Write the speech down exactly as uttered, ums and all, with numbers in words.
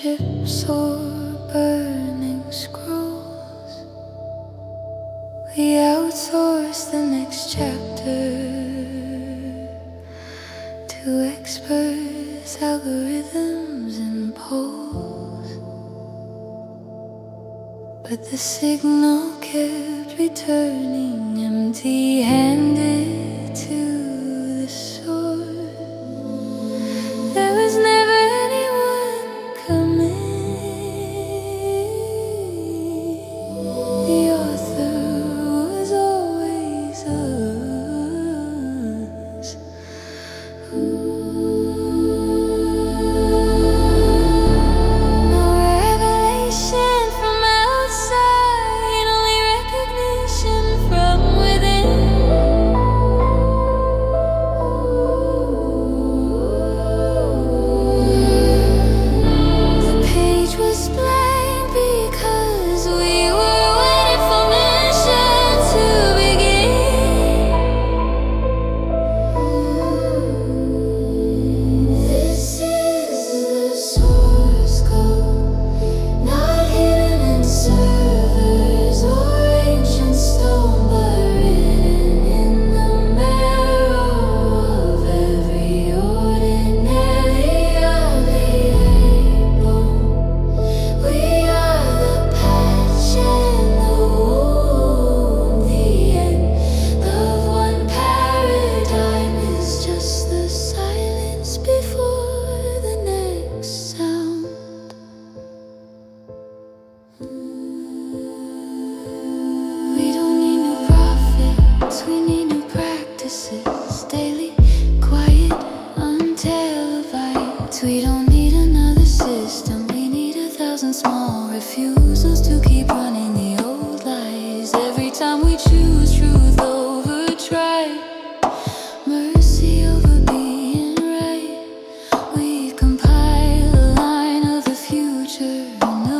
ships or burning scrolls. We outsource the next chapter to experts, algorithms, and polls. But the signal kept returning empty-handed to the source. There was never anyone coming. The author was always us. No revelation from outside, only recognition from within. The page was blank because we were waiting for mission to begin. This is the source code, not hidden in servers or ancient stone, but written in the marrow of every ordinary unable. We are the patch and the wound, the end of one paradigm is just the silence before the next sound. We don't need new prophets, we need new practices. Daily, quiet, untelevised. We don't need another system, we need a thousand small refusals to keep running the old lies. Every time we choose truth over tribe, mercy over being right, we compile a line of the future in the